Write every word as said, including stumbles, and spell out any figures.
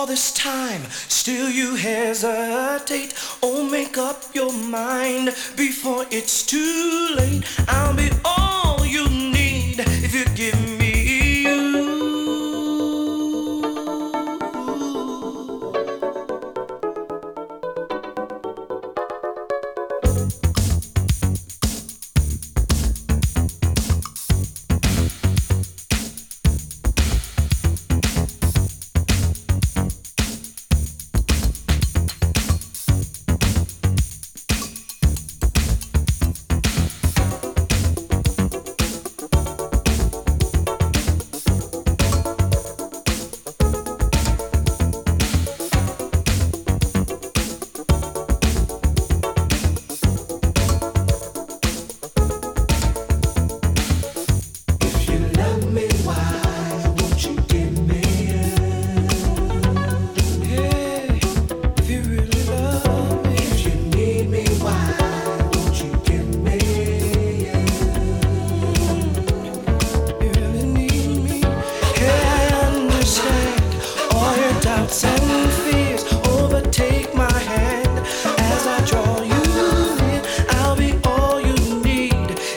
this time, still you hesitate. Oh, make up your mind before it's too late. I'll be all